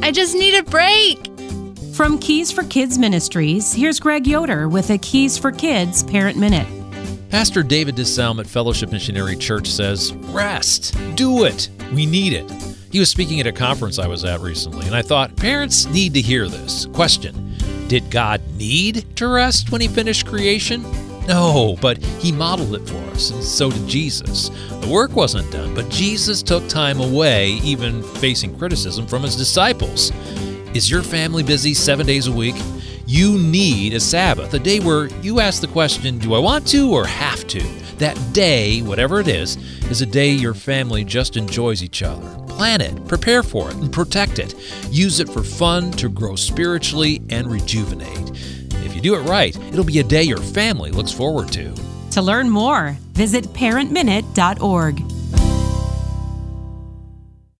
I just need a break. From Keys for Kids Ministries, here's Greg Yoder with a Keys for Kids Parent Minute. Pastor David DeSalm at Fellowship Missionary Church says, rest. Do it. We need it. He was speaking at a conference I was at recently, and I thought, parents need to hear this. Question, did God need to rest when he finished creation? No, but he modeled it for us, and so did Jesus. The work wasn't done, but Jesus took time away, even facing criticism from his disciples. Is your family busy 7 days a week? You need a Sabbath, a day where you ask the question, do I want to or have to? That day, whatever it is a day your family just enjoys each other. Plan it, prepare for it, and protect it. Use it for fun to grow spiritually and rejuvenate. If you do it right, it'll be a day your family looks forward to. To learn more, visit parentminute.org.